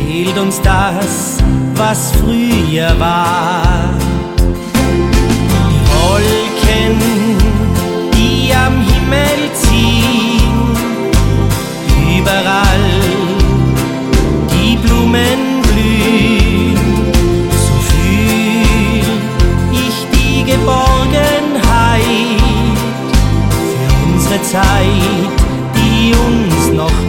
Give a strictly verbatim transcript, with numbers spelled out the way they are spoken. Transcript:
erzählt uns das, was früher war. Die Wolken, die am Himmel ziehen, überall die Blumen blühen, so fühl ich die Geborgenheit für unsere Zeit, die uns noch